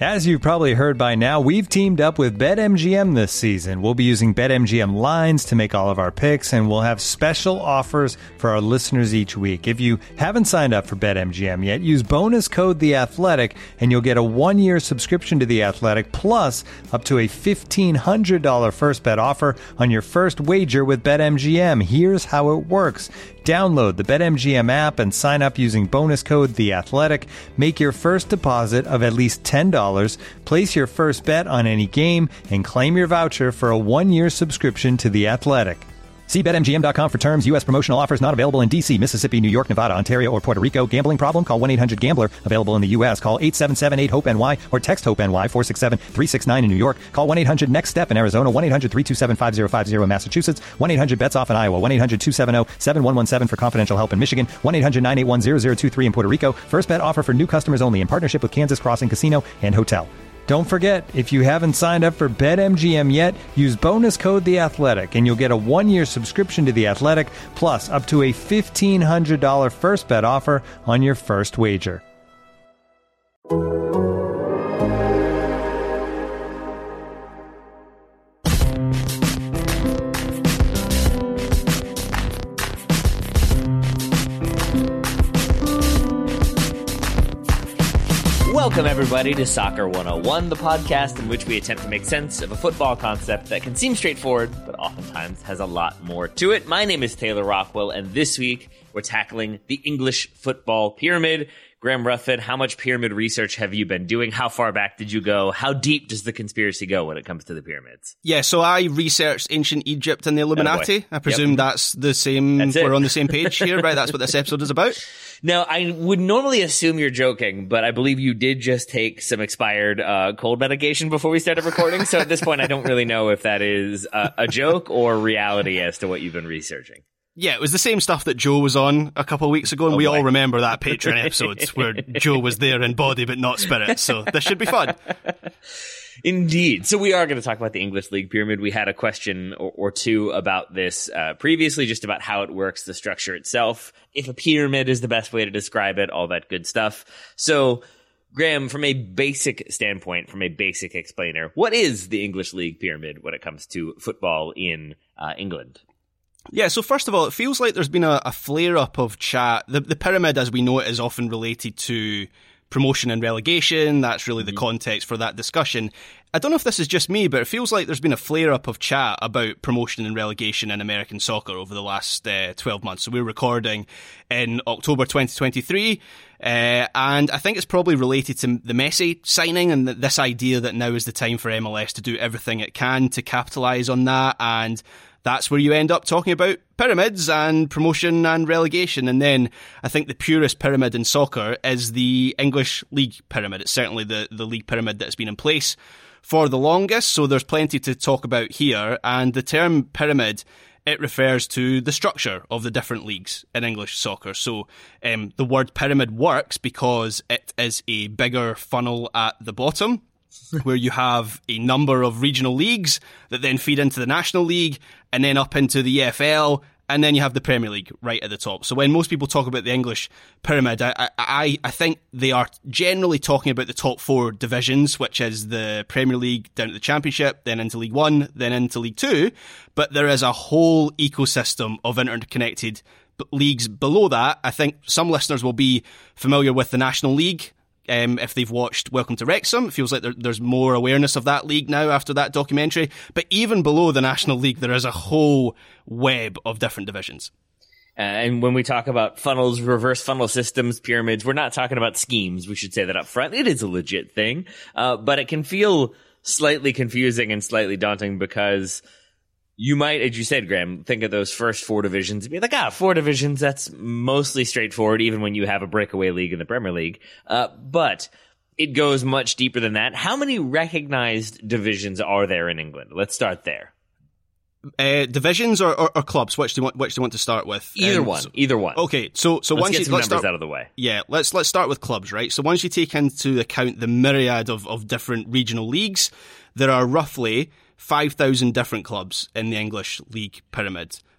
As you've probably heard by now, we've teamed up with BetMGM this season. We'll be using BetMGM lines to make all of our picks, and we'll have special offers for our listeners each week. If you haven't signed up for BetMGM yet, use bonus code The Athletic, and you'll get a 1-year subscription to The Athletic, plus up to a $1,500 first bet offer on your first wager with BetMGM. Here's how it works. Download the BetMGM app and sign up using bonus code The Athletic. Make your first deposit of at least $10. Place your first bet on any game and claim your voucher for a 1-year subscription to The Athletic. See BetMGM.com for terms. U.S. promotional offers not available in D.C., Mississippi, New York, Nevada, Ontario, or Puerto Rico. Gambling problem? Call 1-800-GAMBLER. Available in the U.S. Call 877-8-HOPE-NY or text HOPE-NY 467-369 in New York. Call 1-800-NEXT-STEP in Arizona. 1-800-327-5050 in Massachusetts. 1-800-BETS-OFF in Iowa. 1-800-270-7117 for confidential help in Michigan. 1-800-981-0023 in Puerto Rico. First bet offer for new customers only in partnership with Kansas Crossing Casino and Hotel. Don't forget, if you haven't signed up for BetMGM yet, use bonus code The Athletic, and you'll get a 1-year subscription to The Athletic, plus up to a $1,500 first bet offer on your first wager. Welcome, everybody, to Soccer 101, the podcast in which we attempt to make sense of a football concept that can seem straightforward, but oftentimes has a lot more to it. My name is Taylor Rockwell, and this week we're tackling the English football pyramid. Graham Ruthven, how much pyramid research have you been doing? How far back did you go? How deep does the conspiracy go when it comes to the pyramids? Yeah, so I researched ancient Egypt and the Illuminati. I presume that's the same. We're on the same page here, right? That's what this episode is about. Now, I would normally assume you're joking, but I believe you did just take some expired cold medication before we started recording. So at this point, I don't really know if that is a joke or reality as to what you've been researching. Yeah, it was the same stuff that Joe was on a couple of weeks ago, and we all remember that Patreon episode where Joe was there in body but not spirit, so this should be fun. Indeed. So we are going to talk about the English League Pyramid. We had a question or two about this previously, just about how it works, the structure itself, if a pyramid is the best way to describe it, all that good stuff. So, Graham, from a basic standpoint, from a basic explainer, what is the English League Pyramid when it comes to football in England? Yeah, so first of all, it feels like there's been a flare-up of chat. The pyramid, as we know it, is often related to promotion and relegation. That's really the context for that discussion. I don't know if this is just me, but it feels like there's been a flare-up of chat about promotion and relegation in American soccer over the last 12 months. So we're recording in October 2023, and I think it's probably related to the Messi signing and this idea that now is the time for MLS to do everything it can to capitalise on that, and that's where you end up talking about pyramids and promotion and relegation. And then I think the purest pyramid in soccer is the English League Pyramid. It's certainly the league pyramid that's been in place for the longest. So there's plenty to talk about here. And the term pyramid, it refers to the structure of the different leagues in English soccer. So the word pyramid works because it is a bigger funnel at the bottom, where you have a number of regional leagues that then feed into the National League and then up into the EFL, and then you have the Premier League right at the top. So when most people talk about the English pyramid, I think they are generally talking about the top 4 divisions, which is the Premier League down to the Championship, then into League One, then into League Two. But there is a whole ecosystem of interconnected leagues below that. I think some listeners will be familiar with the National League. If they've watched Welcome to Wrexham, it feels like there's more awareness of that league now after that documentary. But even below the National League, there is a whole web of different divisions. And when we talk about funnels, reverse funnel systems, pyramids, we're not talking about schemes. We should say that up front. It is a legit thing, but it can feel slightly confusing and slightly daunting because you might, as you said, Graham, think of those first 4 divisions and be like, 4 divisions, that's mostly straightforward, even when you have a breakaway league in the Premier League. But it goes much deeper than that. How many recognized divisions are there in England? Let's start there. Divisions or clubs? Which do you want to start with? Either one. Okay, so once let's start out of the way. Yeah, let's start with clubs, right? So once you take into account the myriad of different regional leagues, there are roughly 5,000 different clubs in the English League Pyramid,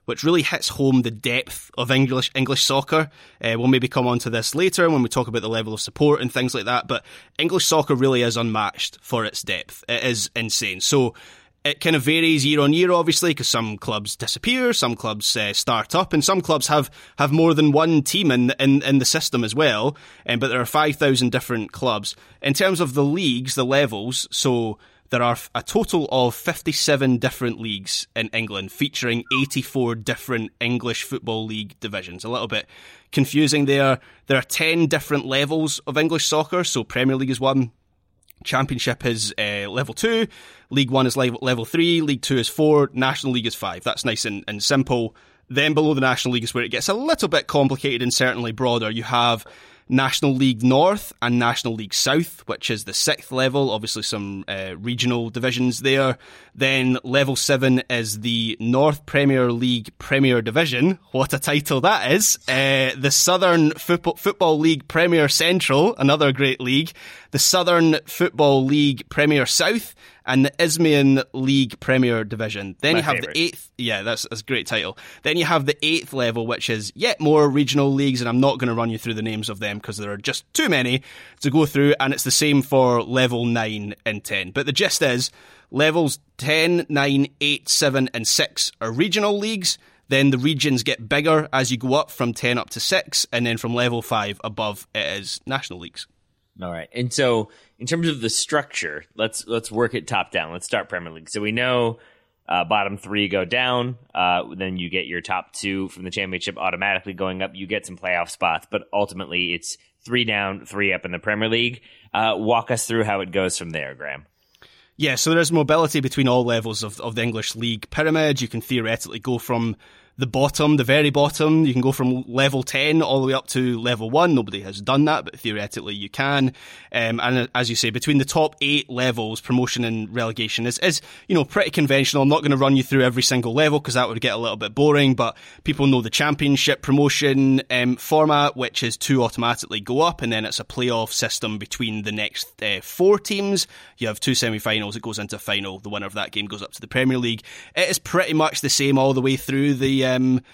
which really hits home the depth of English soccer. We'll maybe come on to this later when we talk about the level of support and things like that, but English soccer really is unmatched for its depth. It is insane. So it kind of varies year on year, obviously, because some clubs disappear, some clubs start up, and some clubs have more than one team in the system as well. But there are 5,000 different clubs. In terms of the leagues, the levels, so there are a total of 57 different leagues in England, featuring 84 different English Football League divisions. A little bit confusing there. There are 10 different levels of English soccer, so Premier League is 1. Championship is level 2, League 1 is level 3, League 2 is 4, National League is 5. That's nice and simple. Then below the National League is where it gets a little bit complicated and certainly broader. You have National League North and National League South, which is the 6th level, obviously some regional divisions there. Then level 7 is the North Premier League Premier Division. What a title that is. The Southern Football League Premier Central, another great league. The Southern Football League Premier South, and the Isthmian League Premier Division. Then you have the 8th. Yeah, that's a great title. Then you have the 8th level, which is yet more regional leagues, and I'm not going to run you through the names of them because there are just too many to go through, and it's the same for level 9 and 10. But the gist is, levels 10, 9, 8, 7, and 6 are regional leagues. Then the regions get bigger as you go up from 10 up to 6, and then from level 5 above it is national leagues. All right. And so in terms of the structure, let's work it top down. Let's start Premier League. So we know bottom 3 go down. Then you get your top 2 from the championship automatically going up. You get some playoff spots, but ultimately it's 3 down, 3 up in the Premier League. Walk us through how it goes from there, Graham. Yeah, so there's mobility between all levels of the English League pyramid. You can theoretically go from the bottom, the very bottom. You can go from level 10 all the way up to level 1. Nobody has done that, but theoretically you can. And as you say, between the top 8 levels, promotion and relegation is pretty conventional. I'm not going to run you through every single level because that would get a little bit boring, but people know the championship promotion format, which is 2 automatically go up, and then it's a playoff system between the next 4 teams. You have 2 semi-finals, it goes into a final. The winner of that game goes up to the Premier League. It is pretty much the same all the way through the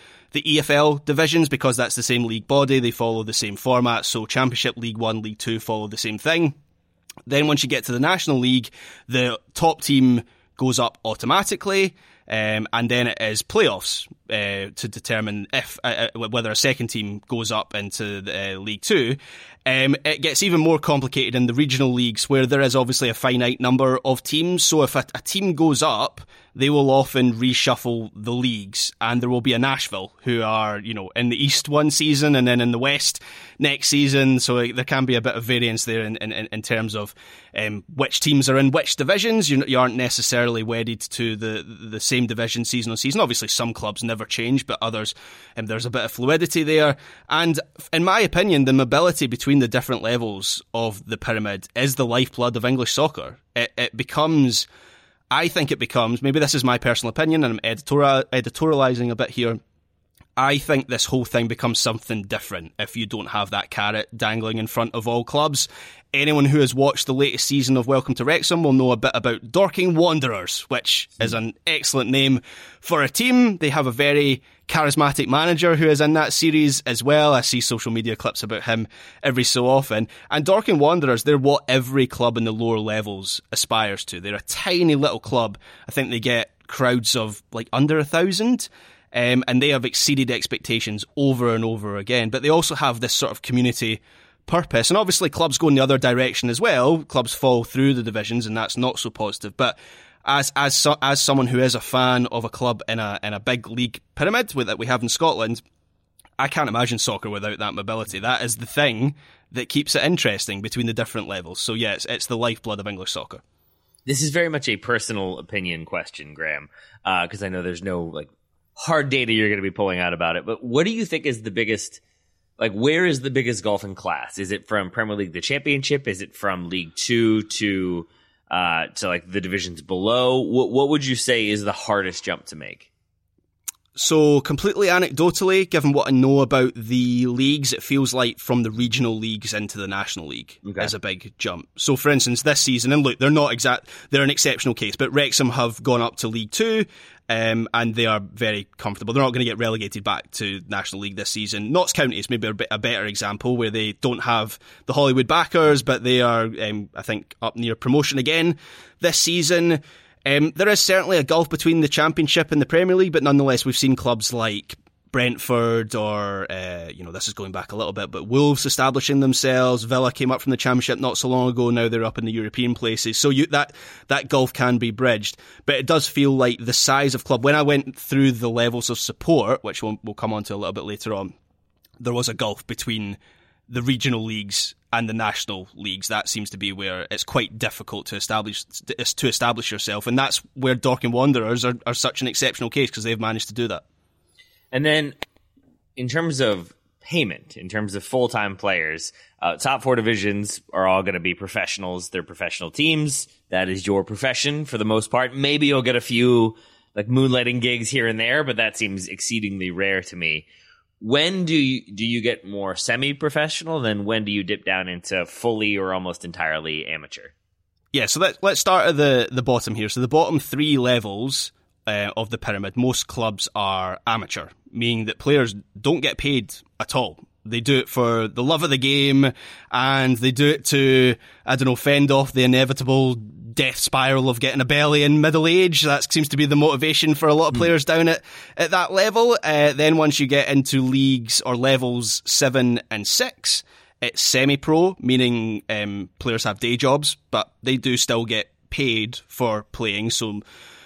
EFL divisions because that's the same league body. They follow the same format. So Championship, League 1, League 2 follow the same thing. Then once you get to the National League, the top team goes up automatically. And then it is playoffs to determine if whether a second team goes up into League 2. It gets even more complicated in the regional leagues where there is obviously a finite number of teams. So if a team goes up, they will often reshuffle the leagues, and there will be a Nashville who are, in the East one season and then in the West next season. So there can be a bit of variance there in terms of which teams are in which divisions. You aren't necessarily wedded to the same division season on season. Obviously, some clubs never change, but others, there's a bit of fluidity there. And in my opinion, the mobility between the different levels of the pyramid is the lifeblood of English soccer. I think it becomes, maybe this is my personal opinion and I'm editorializing a bit here, I think this whole thing becomes something different if you don't have that carrot dangling in front of all clubs. Anyone who has watched the latest season of Welcome to Wrexham will know a bit about Dorking Wanderers, which is an excellent name for a team. They have a very charismatic manager who is in that series as well. I see social media clips about him every so often. And Dorking Wanderers, they're what every club in the lower levels aspires to. They're a tiny little club. I think they get crowds of under 1,000. And they have exceeded expectations over and over again. But they also have this sort of community purpose. And obviously clubs go in the other direction as well. Clubs fall through the divisions and that's not so positive. But as someone who is a fan of a club in a big league pyramid that we have in Scotland, I can't imagine soccer without that mobility. That is the thing that keeps it interesting between the different levels. So yeah, it's the lifeblood of English soccer. This is very much a personal opinion question, Graham, because I know there's no hard data you're going to be pulling out about it. But what do you think is the biggest, where is the biggest golfing class? Is it from Premier League, the Championship? Is it from League 2 to the divisions below? What would you say is the hardest jump to make? So completely anecdotally, given what I know about the leagues, it feels like from the regional leagues into the National League is a big jump. So for instance, this season, and look, they're an exceptional case, but Wrexham have gone up to League 2, and they are very comfortable. They're not going to get relegated back to National League this season. Notts County is maybe a better example, where they don't have the Hollywood backers, but they are, I think, up near promotion again this season. There is certainly a gulf between the Championship and the Premier League, but nonetheless, we've seen clubs like Brentford or, this is going back a little bit, but Wolves establishing themselves. Villa came up from the Championship not so long ago. Now they're up in the European places. So that gulf can be bridged. But it does feel like the size of club, when I went through the levels of support, which we'll come on to a little bit later on, there was a gulf between the regional leagues and the national leagues. That seems to be where it's quite difficult to establish yourself, and that's where Dorking Wanderers are such an exceptional case, because they've managed to do that. And then, in terms of payment, in terms of full-time players, top 4 divisions are all going to be professionals. They're professional teams. That is your profession for the most part. Maybe you'll get a few like moonlighting gigs here and there, but that seems exceedingly rare to me. When do you get more semi-professional, then when do you dip down into fully or almost entirely amateur? Yeah, so let's start at the bottom here. So the bottom 3 levels of the pyramid, most clubs are amateur, meaning that players don't get paid at all. They do it for the love of the game, and they do it to, fend off the inevitable death spiral of getting a belly in middle age. That seems to be the motivation for a lot of players down at that level. Then once you get into leagues or levels 7 and 6, it's semi-pro, meaning players have day jobs, but they do still get paid for playing. So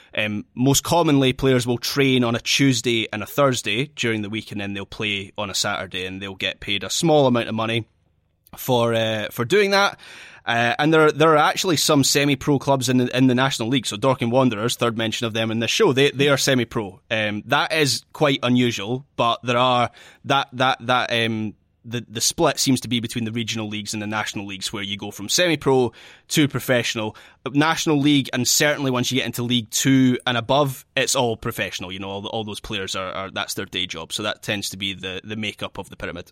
most commonly, players will train on a Tuesday and a Thursday during the week, and then they'll play on a Saturday, and they'll get paid a small amount of money for doing that. And there are actually some semi-pro clubs in the National League. So Dorking Wanderers, third mention of them in this show, they are semi-pro. That is quite unusual, but there are the split seems to be between the regional leagues and the national leagues, where you go from semi-pro to professional. National League, and certainly once you get into League 2 and above, it's all professional. You know, all those players are that's their day job. So that tends to be the makeup of the pyramid.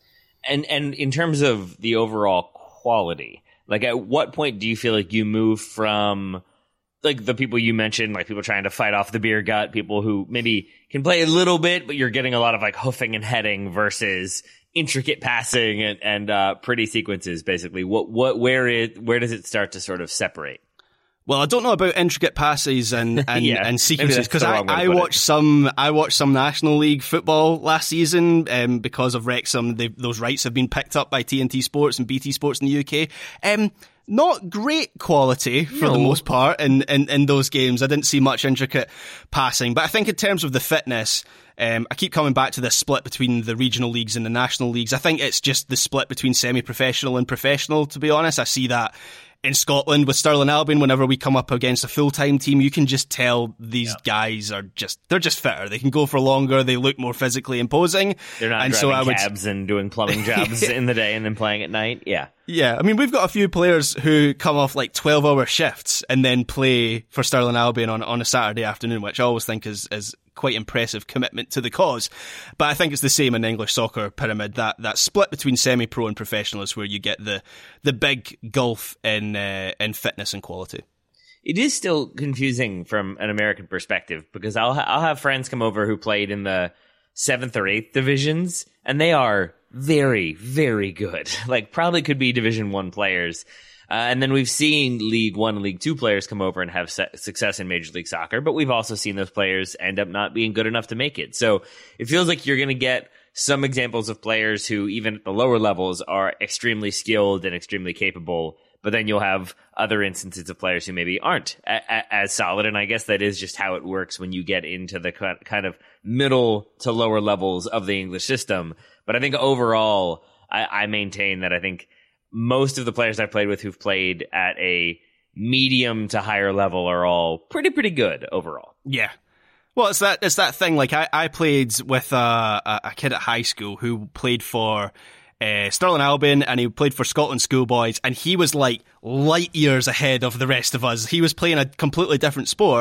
And in terms of the overall quality, like at what point do you feel like you move from like the people you mentioned, like people trying to fight off the beer gut, people who maybe can play a little bit, but you're getting a lot of like hoofing and heading versus intricate passing and pretty sequences, basically. Where does it start to sort of separate? Well, I don't know about intricate passes and sequences, because I watched some National League football last season because of Wrexham. Those rights have been picked up by TNT Sports and BT Sports in the UK. Not great quality for the most part in those games. I didn't see much intricate passing, but I think in terms of the fitness, I keep coming back to this split between the regional leagues and the national leagues. I think it's just the split between semi-professional and professional, to be honest. I see that in Scotland with Stirling Albion. Whenever we come up against a full-time team, you can just tell these guys they're just fitter. They can go for longer. They look more physically imposing. They're not driving cabs and doing plumbing jobs in the day and then playing at night. Yeah. Yeah, I mean, we've got a few players who come off like 12-hour shifts and then play for Stirling Albion on a Saturday afternoon, which I always think is quite impressive commitment to the cause. But I think it's the same in English soccer pyramid. That split between semi-pro and professional is where you get the big gulf in fitness and quality. It is still confusing from an American perspective, because I'll have friends come over who played in the 7th or 8th divisions, and they are very, very good. Like, probably could be Division 1 players. And then we've seen League 1 and League 2 players come over and have success in Major League Soccer, but we've also seen those players end up not being good enough to make it. So it feels like you're going to get some examples of players who, even at the lower levels, are extremely skilled and extremely capable, but then you'll have other instances of players who maybe aren't as solid. And I guess that is just how it works when you get into the kind of middle to lower levels of the English system. But I think overall, I maintain that I think most of the players I've played with who've played at a medium to higher level are all pretty good overall. Yeah. Well, it's that thing. Like I played with a kid at high school who played for Stirling Albion, and he played for Scotland Schoolboys, and he was like light years ahead of the rest of us. He was playing a completely different sport,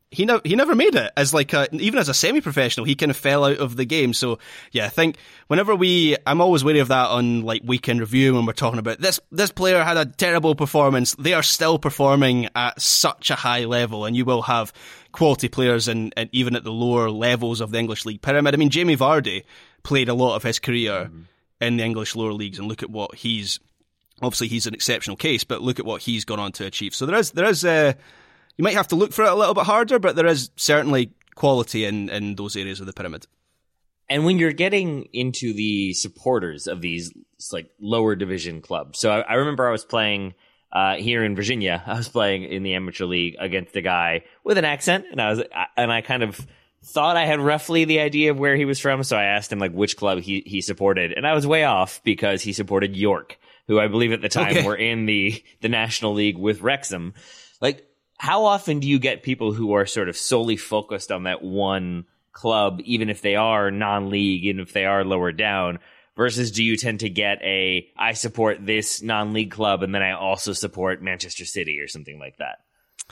he never made it as like even as a semi-professional. He kind of fell out of the game. So yeah, I think whenever I'm always wary of that on like Weekend Review when we're talking about this player had a terrible performance. They are still performing at such a high level, and you will have quality players and even at the lower levels of the English league pyramid. I mean, Jamie Vardy played a lot of his career in the English lower leagues, and look at what he's an exceptional case, but look at what he's gone on to achieve. So there is you might have to look for it a little bit harder, but there is certainly quality in those areas of the pyramid. And when you're getting into the supporters of these like lower division clubs, so I remember I was playing here in Virginia. I was playing in the amateur league against a guy with an accent, and I kind of thought I had roughly the idea of where he was from. So I asked him like which club he supported, and I was way off because he supported York, who I believe at the time were in the National League with Wrexham. Like, how often do you get people who are sort of solely focused on that one club, even if they are non-league, even if they are lower down, versus do you tend to get I support this non-league club and then I also support Manchester City or something like that?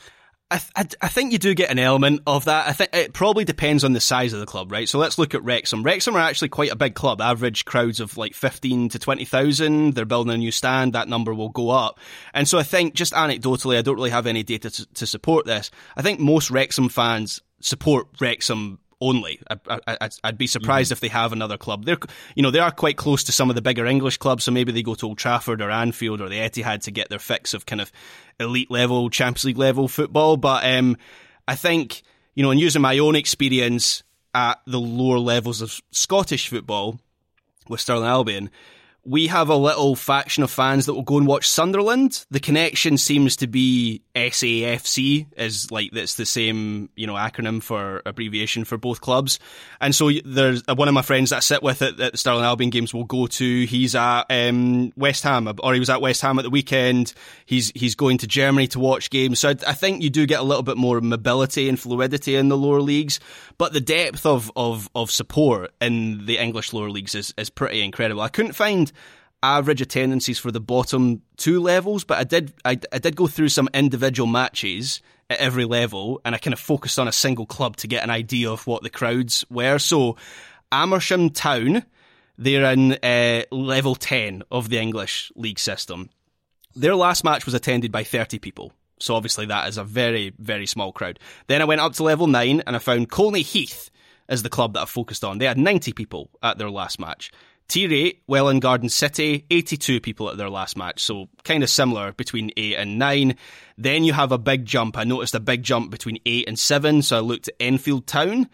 I think you do get an element of that. I think it probably depends on the size of the club, right? So let's look at Wrexham. Wrexham are actually quite a big club, average crowds of like 15 to 20,000. They're building a new stand. That number will go up. And so I think, just anecdotally, I don't really have any data to support this. I think most Wrexham fans support Wrexham only. I'd be surprised if they have another club. They are quite close to some of the bigger English clubs, so maybe they go to Old Trafford or Anfield or the Etihad to get their fix of kind of elite level, Champions League level football. But I think, in using my own experience at the lower levels of Scottish football with Stirling Albion, we have a little faction of fans that will go and watch Sunderland. The connection seems to be SAFC, is like that's the same, acronym for abbreviation for both clubs. And so there's one of my friends that I sit with at the Stirling Albion games will go to. He's at West Ham, or he was at West Ham at the weekend. He's going to Germany to watch games. So I think you do get a little bit more mobility and fluidity in the lower leagues, but the depth of support in the English lower leagues is pretty incredible. I couldn't find average attendances for the bottom two levels, but I did go through some individual matches at every level, and I kind of focused on a single club to get an idea of what the crowds were. So Amersham Town, they're in level 10 of the English league system. Their last match was attended by 30 people. So obviously that is a very, very small crowd. Then I went up to level 9 and I found Colney Heath as the club that I focused on. They had 90 people at their last match. Tier 8, Welwyn Garden City, 82 people at their last match, so kind of similar between 8 and 9. Then you have a big jump. I noticed a big jump between 8 and 7, so I looked at Enfield Town,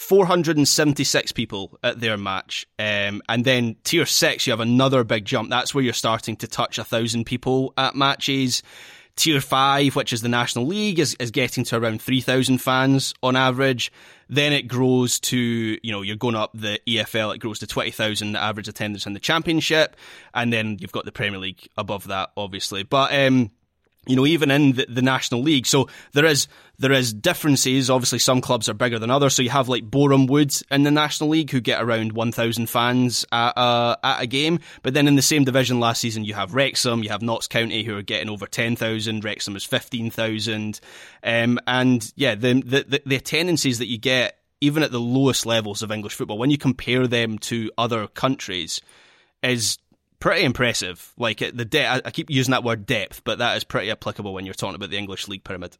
476 people at their match. And then Tier 6, you have another big jump. That's where you're starting to touch 1,000 people at matches. Tier 5, which is the National League, is getting to around 3,000 fans on average. Then it grows to, you're going up the EFL, it grows to 20,000 average attendance in the Championship. And then you've got the Premier League above that, obviously. But, even in the National League. So there is differences. Obviously, some clubs are bigger than others. So you have like Boreham Wood in the National League who get around 1,000 fans at a game. But then in the same division last season, you have Wrexham, you have Notts County who are getting over 10,000. Wrexham is 15,000. And yeah, the attendances that you get, even at the lowest levels of English football, when you compare them to other countries, is pretty impressive. Like I keep using that word depth, but that is pretty applicable when you're talking about the English league pyramid.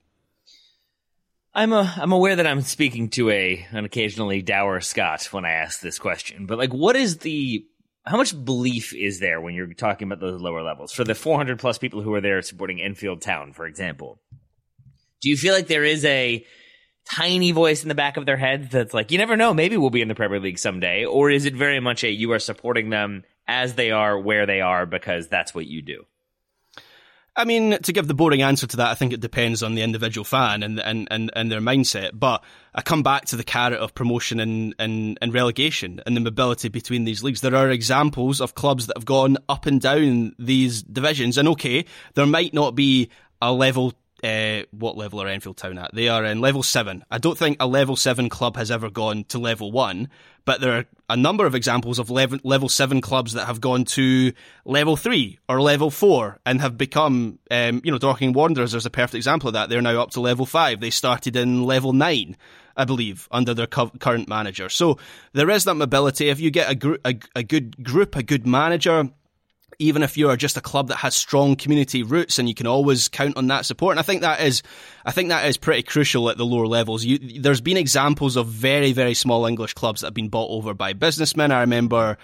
I'm aware that I'm speaking to an occasionally dour Scot when I ask this question, but like, how much belief is there when you're talking about those lower levels? For the 400 plus people who are there supporting Enfield Town, for example, do you feel like there is a tiny voice in the back of their head that's like, you never know, maybe we'll be in the Premier League someday? Or is it very much you are supporting them as they are, where they are, because that's what you do? I mean, to give the boring answer to that, I think it depends on the individual fan and their mindset. But I come back to the carrot of promotion and relegation and the mobility between these leagues. There are examples of clubs that have gone up and down these divisions. And okay, there might not be a level what level are Enfield Town at? They are in level 7. I don't think a level 7 club has ever gone to level 1, but there are a number of examples of level 7 clubs that have gone to level 3 or level 4 and have become, Dorking Wanderers is a perfect example of that. They're now up to level 5. They started in level 9, I believe, under their current manager. So there is that mobility. If you get a good group, a good manager, even if you are just a club that has strong community roots, and you can always count on that support. And I think that is pretty crucial at the lower levels. There's been examples of very, very small English clubs that have been bought over by businessmen. I remember,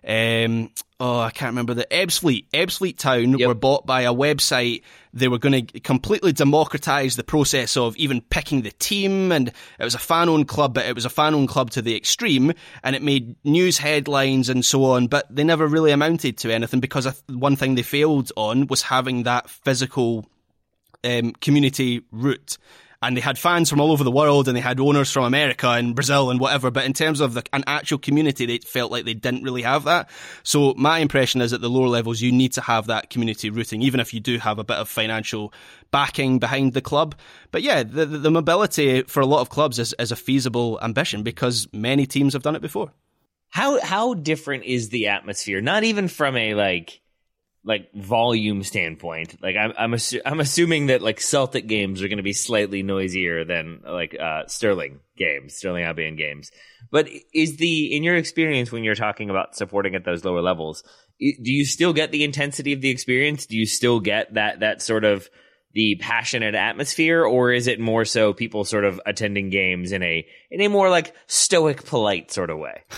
I can't remember the Ebbsfleet Town were bought by a website. They were going to completely democratise the process of even picking the team, and it was a fan-owned club, but it was a fan-owned club to the extreme, and it made news headlines and so on, but they never really amounted to anything because one thing they failed on was having that physical community root. And they had fans from all over the world, and they had owners from America and Brazil and whatever. But in terms of an actual community, they felt like they didn't really have that. So my impression is at the lower levels, you need to have that community rooting, even if you do have a bit of financial backing behind the club. But yeah, the mobility for a lot of clubs is a feasible ambition because many teams have done it before. How different is the atmosphere? Not even from a like volume standpoint. Like I'm assuming that like Celtic games are going to be slightly noisier than like Stirling Albion games. But in your experience when you're talking about supporting at those lower levels, do you still get the intensity of the experience? Do you still get that sort of the passionate atmosphere, or is it more so people sort of attending games in a more like stoic, polite sort of way?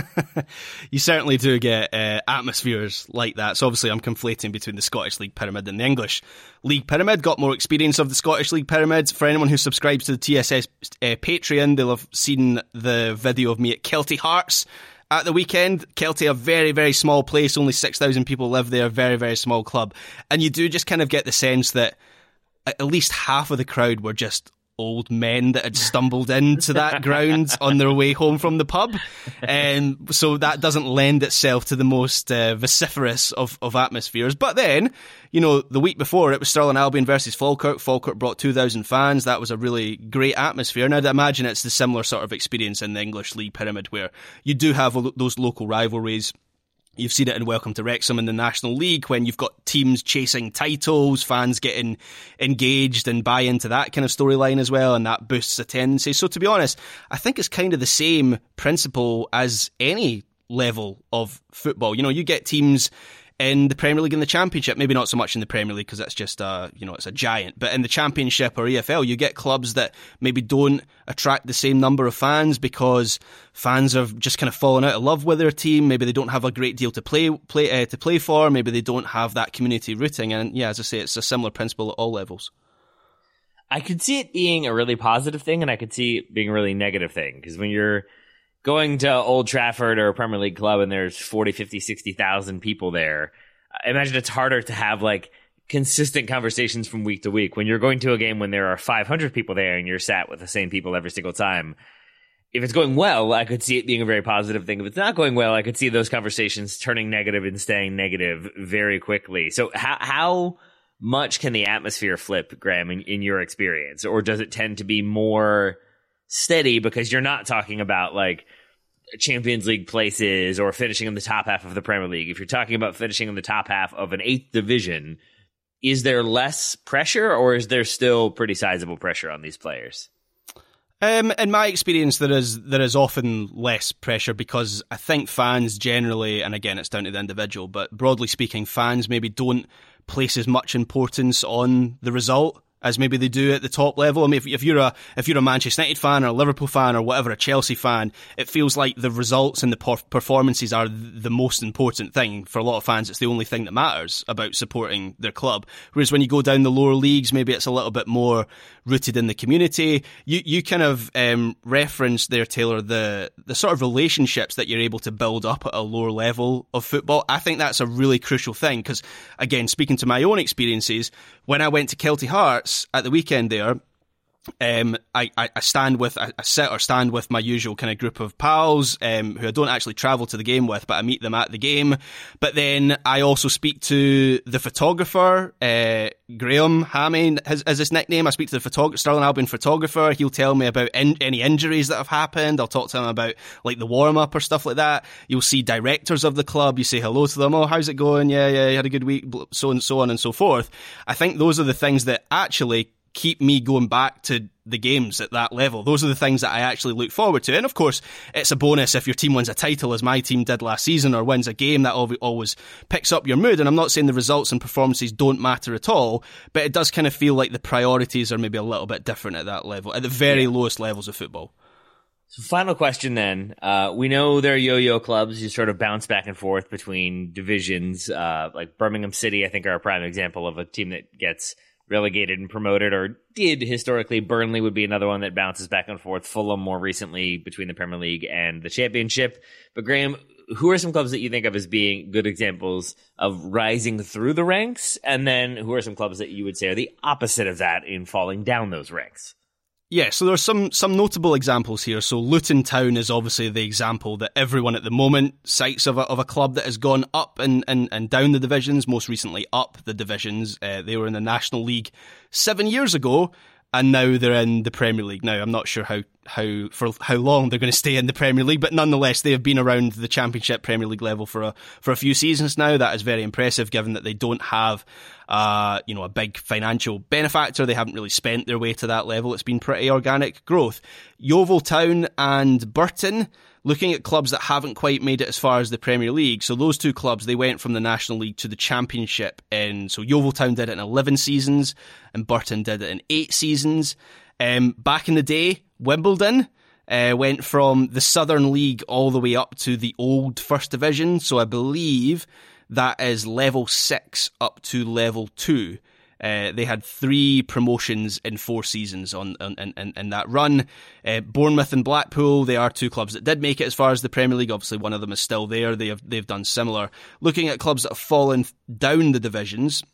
You certainly do get atmospheres like that. So obviously I'm conflating between the Scottish League Pyramid and the English League Pyramid. Got more experience of the Scottish League Pyramid. For anyone who subscribes to the TSS Patreon, they'll have seen the video of me at Kelty Hearts at the weekend. Kelty, a very, very small place, only 6,000 people live there, very, very small club. And you do just kind of get the sense that at least half of the crowd were just old men that had stumbled into that ground on their way home from the pub. So that doesn't lend itself to the most vociferous of atmospheres. But then, the week before, it was Stirling Albion versus Falkirk. Falkirk brought 2,000 fans. That was a really great atmosphere. And I'd imagine it's the similar sort of experience in the English League Pyramid, where you do have those local rivalries. You've seen it in Welcome to Wrexham in the National League when you've got teams chasing titles, fans getting engaged and buy into that kind of storyline as well, and that boosts attendance. So to be honest, I think it's kind of the same principle as any level of football. You get teams in the Premier League and the Championship, maybe not so much in the Premier League because that's just it's a giant, but in the Championship or EFL, you get clubs that maybe don't attract the same number of fans because fans have just kind of fallen out of love with their team. Maybe they don't have a great deal to play for. Maybe they don't have that community rooting. And yeah, as I say, it's a similar principle at all levels. I could see it being a really positive thing, and I could see it being a really negative thing, because when you're going to Old Trafford or a Premier League club and there's 40, 50, 60,000 people there, I imagine it's harder to have like consistent conversations from week to week. When you're going to a game when there are 500 people there and you're sat with the same people every single time, if it's going well, I could see it being a very positive thing. If it's not going well, I could see those conversations turning negative and staying negative very quickly. So how much can the atmosphere flip, Graham, in your experience? Or does it tend to be more steady because you're not talking about like Champions League places or finishing in the top half of the Premier League? If you're talking about finishing in the top half of an 8th division, is there less pressure, or is there still pretty sizable pressure on these players? In my experience, there is often less pressure because I think fans generally, and again, it's down to the individual, but broadly speaking, fans maybe don't place as much importance on the result as maybe they do at the top level. I mean, if you're a Manchester United fan or a Liverpool fan or whatever, a Chelsea fan, it feels like the results and the performances are the most important thing. For a lot of fans, it's the only thing that matters about supporting their club. Whereas when you go down the lower leagues, maybe it's a little bit more rooted in the community. You kind of referenced there, Taylor, the sort of relationships that you're able to build up at a lower level of football. I think that's a really crucial thing because, again, speaking to my own experiences, when I went to Kelty Hearts at the weekend there, I stand with my usual kind of group of pals who I don't actually travel to the game with, but I meet them at the game. But then I also speak to the photographer, Graham Hammy is his nickname. I speak to the Stirling Albion photographer. He'll tell me about any injuries that have happened. I'll talk to him about like the warm-up or stuff like that. You'll see directors of the club. You say hello to them. Oh, how's it going? Yeah, you had a good week, so on and so forth. I think those are the things that actually keep me going back to the games at that level. Those are the things that I actually look forward to. And of course, it's a bonus if your team wins a title, as my team did last season, or wins a game. That always picks up your mood. And I'm not saying the results and performances don't matter at all, but it does kind of feel like the priorities are maybe a little bit different at that level, at the very lowest levels of football. So final question then. We know they're yo-yo clubs. You sort of bounce back and forth between divisions. Like Birmingham City, I think, are a prime example of a team that gets relegated and promoted, or did historically. Burnley would be another one that bounces back and forth. Fulham more recently between the Premier League and the Championship. But Graham, who are some clubs that you think of as being good examples of rising through the ranks? And then who are some clubs that you would say are the opposite of that in falling down those ranks? Yeah, so there's some notable examples here. So Luton Town is obviously the example that everyone at the moment cites of a club that has gone up and down the divisions, most recently up the divisions. They were in the National League 7 years ago, and now they're in the Premier League. Now, I'm not sure how long they're going to stay in the Premier League, but nonetheless, they have been around the Championship Premier League level for a few seasons now. That is very impressive, given that they don't have a big financial benefactor. They haven't really spent their way to that level. It's been pretty organic growth. Yeovil Town and Burton, looking at clubs that haven't quite made it as far as the Premier League. So those two clubs, they went from the National League to the Championship so Yeovil Town did it in 11 seasons and Burton did it in 8 seasons. Back in the day, Wimbledon went from the Southern League all the way up to the old First Division. So I believe that is level 6 up to level 2. They had 3 promotions in 4 seasons in that run. Bournemouth and Blackpool, they are 2 clubs that did make it as far as the Premier League. Obviously, one of them is still there. They've done similar. Looking at clubs that have fallen down the divisions,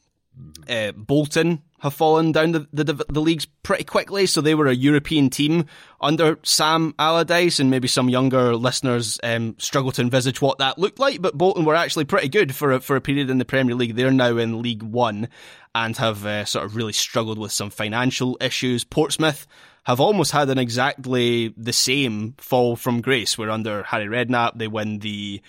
Bolton have fallen down the leagues pretty quickly. So they were a European team under Sam Allardyce, and maybe some younger listeners struggle to envisage what that looked like. But Bolton were actually pretty good for a period in the Premier League. They're now in League One and have sort of really struggled with some financial issues. Portsmouth have almost had an exactly the same fall from grace, where under Harry Redknapp they win the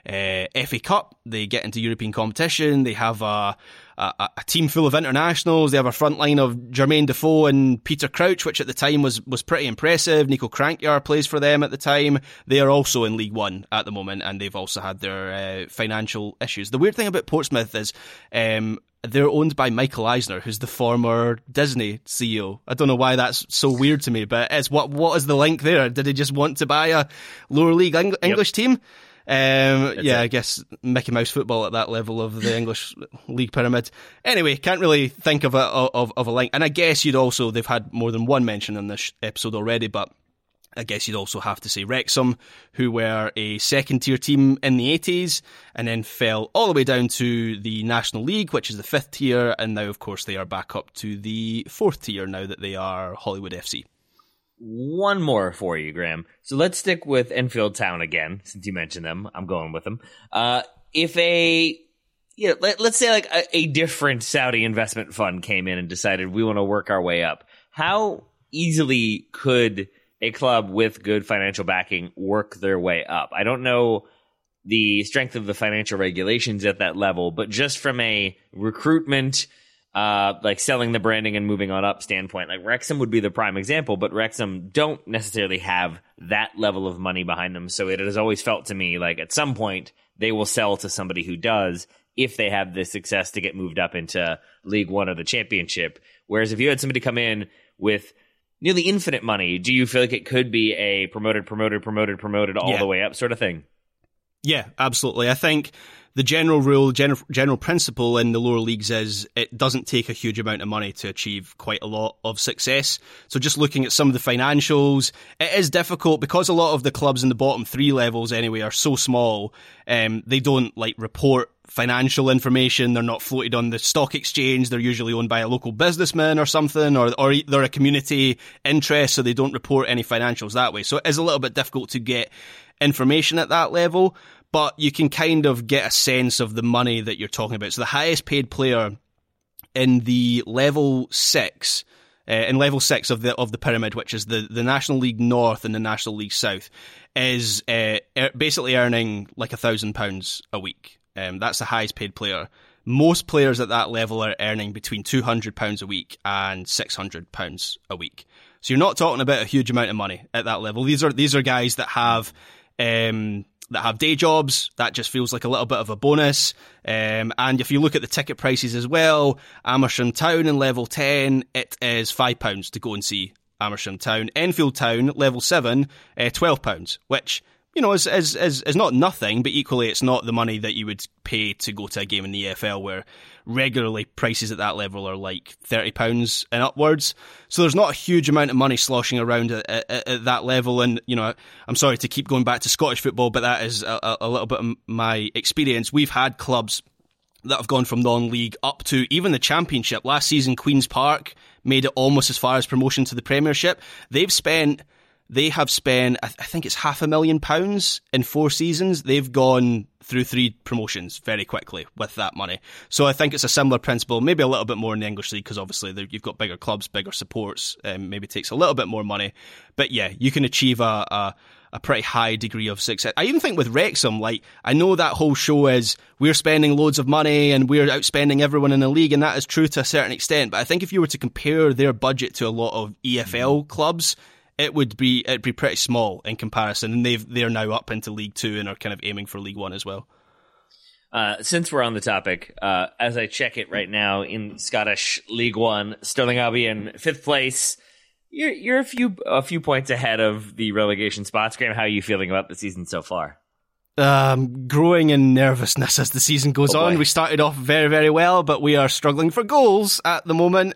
FA Cup, they get into European competition, they have a team full of internationals, they have a front line of Jermaine Defoe and Peter Crouch, which at the time was pretty impressive. Nico Crankjar plays for them at the time. They are also in League One at the moment, and they've also had their financial issues. The weird thing about Portsmouth is they're owned by Michael Eisner, who's the former Disney CEO. I don't know why that's so weird to me, but it's what is the link there? Did he just want to buy a lower league English team? I guess Mickey Mouse football at that level of the English league pyramid. Anyway, can't really think of a link. And I guess they've had more than one mention in this episode already, but I guess you'd also have to say Wrexham, who were a second-tier team in the 80s and then fell all the way down to the National League, which is the 5th tier, and now, of course, they are back up to the 4th tier now that they are Hollywood FC. One more for you, Graham. So let's stick with Enfield Town again, since you mentioned them. I'm going with them. If let's say like a different Saudi investment fund came in and decided we want to work our way up, how easily could a club with good financial backing work their way up? I don't know the strength of the financial regulations at that level, but just from a recruitment, like selling the branding and moving on up standpoint, like Wrexham would be the prime example, but Wrexham don't necessarily have that level of money behind them. So it has always felt to me like at some point they will sell to somebody who does, if they have the success to get moved up into League One or the Championship. Whereas if you had somebody come in with nearly infinite money, do you feel like it could be a promoted all the way up sort of thing? Yeah, absolutely. I think the general rule, general principle in the lower leagues is it doesn't take a huge amount of money to achieve quite a lot of success. So just looking at some of the financials, it is difficult because a lot of the clubs in the bottom 3 levels anyway are so small. They don't report financial information. They're not floated on the stock exchange. They're usually owned by a local businessman or something, or they're a community interest, so they don't report any financials that way. So it is a little bit difficult to get information at that level, but you can kind of get a sense of the money that you're talking about. So the highest paid player in the level 6, of the pyramid, which is the National League North and the National League South, is basically earning like £1,000 a week. That's the highest paid player. Most players at that level are earning between £200 a week and £600 a week. So you're not talking about a huge amount of money at that level. These are guys that have day jobs. That just feels like a little bit of a bonus. And if you look at the ticket prices as well, Amersham Town in level 10, it is £5 to go and see Amersham Town. Enfield Town, level 7, £12, which, is not nothing, but equally it's not the money that you would pay to go to a game in the EFL, where regularly prices at that level are like £30 and upwards. So there's not a huge amount of money sloshing around at that level. And, I'm sorry to keep going back to Scottish football, but that is a little bit of my experience. We've had clubs that have gone from non-league up to even the Championship. Last season, Queen's Park made it almost as far as promotion to the Premiership. They have spent, I think it's £500,000 in 4 seasons. They've gone through 3 promotions very quickly with that money. So I think it's a similar principle, maybe a little bit more in the English League, because obviously you've got bigger clubs, bigger supports, maybe takes a little bit more money. But yeah, you can achieve a pretty high degree of success. I even think with Wrexham, I know that whole show is we're spending loads of money and we're outspending everyone in the league, and that is true to a certain extent. But I think if you were to compare their budget to a lot of EFL clubs, it'd be pretty small in comparison, and they're now up into League 2 and are kind of aiming for League 1 as well. Since we're on the topic, as I check it right now in Scottish League 1, Stirling Albion 5th place. You're a few points ahead of the relegation spots. Graham, how are you feeling about the season so far? Growing in nervousness as the season goes on. We started off very, very well, but we are struggling for goals at the moment.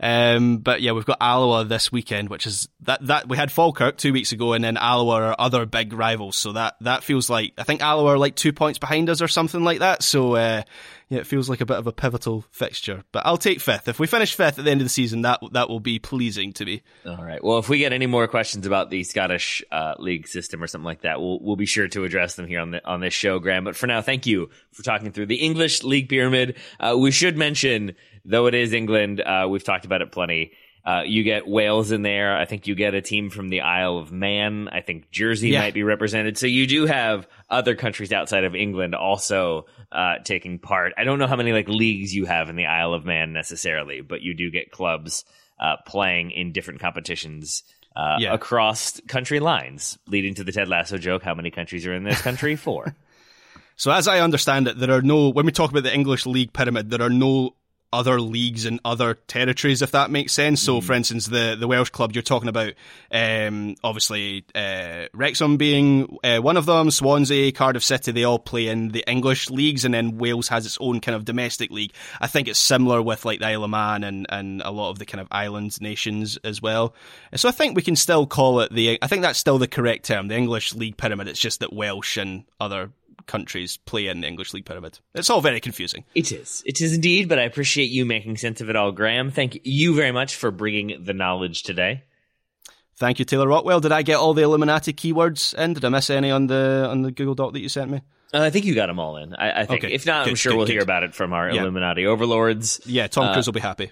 But yeah, we've got Alloa this weekend, which is that we had Falkirk 2 weeks ago, and then Alloa are other big rivals. So that feels like, I think Alloa are like 2 points behind us or something like that. So yeah, it feels like a bit of a pivotal fixture. But I'll take 5th. If we finish 5th at the end of the season, that will be pleasing to me. All right. Well, if we get any more questions about the Scottish league system or something like that, we'll be sure to address them here on this show, Graham. But for now, thank you for talking through the English League Pyramid. We should mention, though it is England, we've talked about it plenty. You get Wales in there. I think you get a team from the Isle of Man. I think Jersey might be represented. So you do have other countries outside of England also taking part. I don't know how many leagues you have in the Isle of Man necessarily, but you do get clubs playing in different competitions across country lines, leading to the Ted Lasso joke, how many countries are in this country? 4. So as I understand it, when we talk about the English League Pyramid, there are no other leagues in other territories, if that makes sense. So, for instance, the Welsh club you're talking about, obviously Wrexham being one of them, Swansea, Cardiff City, they all play in the English leagues, and then Wales has its own kind of domestic league. I think it's similar with the Isle of Man and a lot of the kind of island nations as well. So I think we can still call it I think that's still the correct term, the English League Pyramid. It's just that Welsh and other countries play in the English League Pyramid. It's all very confusing. It is indeed, but I appreciate you making sense of it all, Graham. Thank you very much for bringing the knowledge today. Thank you, Taylor Rockwell. Did I get all the Illuminati keywords in? Did I miss any on the Google Doc that you sent me? I think you got them all in. I think. Okay. If not, I'm sure we'll hear about it from our Illuminati overlords. Yeah, Tom Cruise will be happy.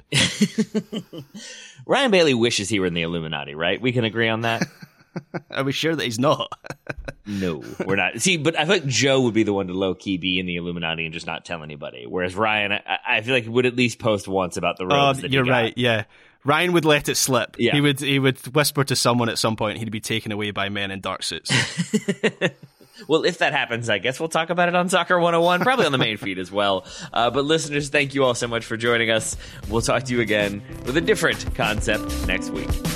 Ryan Bailey wishes he were in the Illuminati, right? We can agree on that? Are we sure that he's not? No, we're not. See, but I feel like Joe would be the one to low-key be in the Illuminati and just not tell anybody. Whereas Ryan, I feel like he would at least post once about the robes that he got. You're right, yeah. Ryan would let it slip. Yeah. He would whisper to someone at some point he'd be taken away by men in dark suits. Well, if that happens, I guess we'll talk about it on Soccer 101, probably on the main feed as well. But listeners, thank you all so much for joining us. We'll talk to you again with a different concept next week.